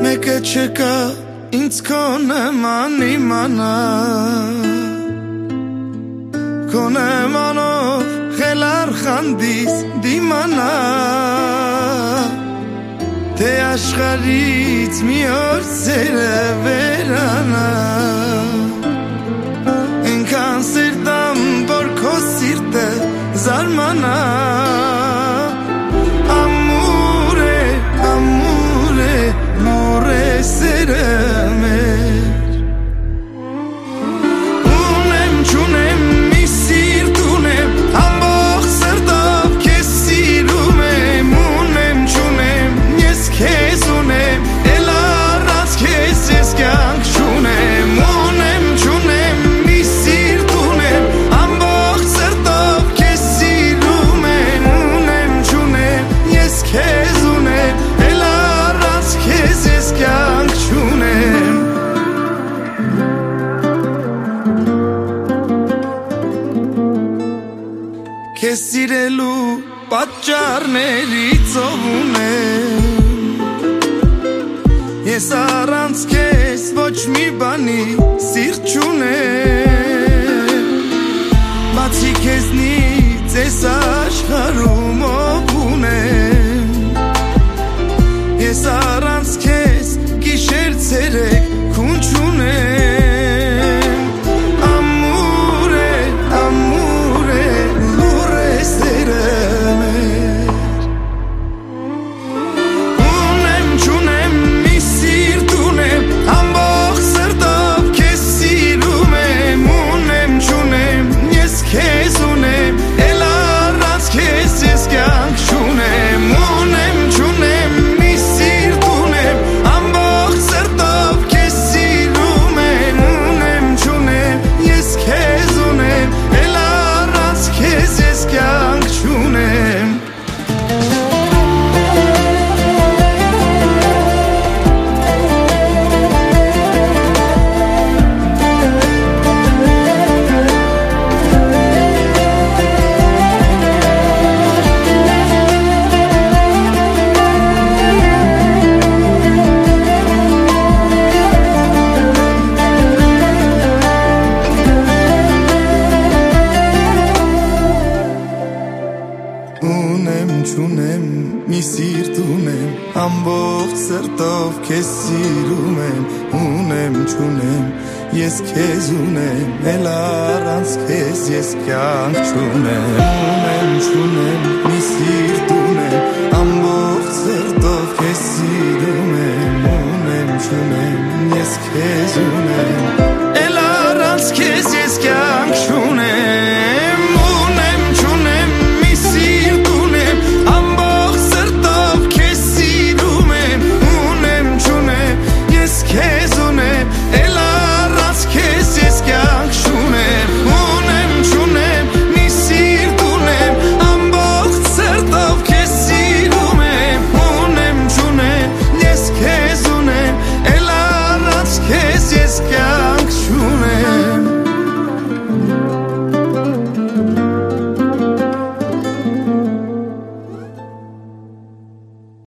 Մեկը չկա ինձ քո նման իմանա Քո նմանով խելար խանդից դիմանա Թե աշխարհից մի օր սերը վերանա Այնքան սիրտամ որ քո սիրտը զարմանա Քեզ սիրելու պատճառներից ով ունեմ Ես առանց քեզ ոչ մի բանի սիրտ չունեմ Բացի քեզնից ես աշխարհում ով ունեմ Ես առանց քեզ գիշեր ցերեկ քուն չունեմ Չունեմ, մի սիրտ ունեմ, ամբողջ սրտով քեզ սիրում եմ, ունեմ, չունեմ, ես քեզ ունեմ, էլ առանց քեզ ես կյանք չունեմ, ունեմ, չունեմ, մի սիրտ ունեմ, ամբողջ սրտով քեզ սիրում եմ, ունեմ, չունեմ, ես քեզ ունեմ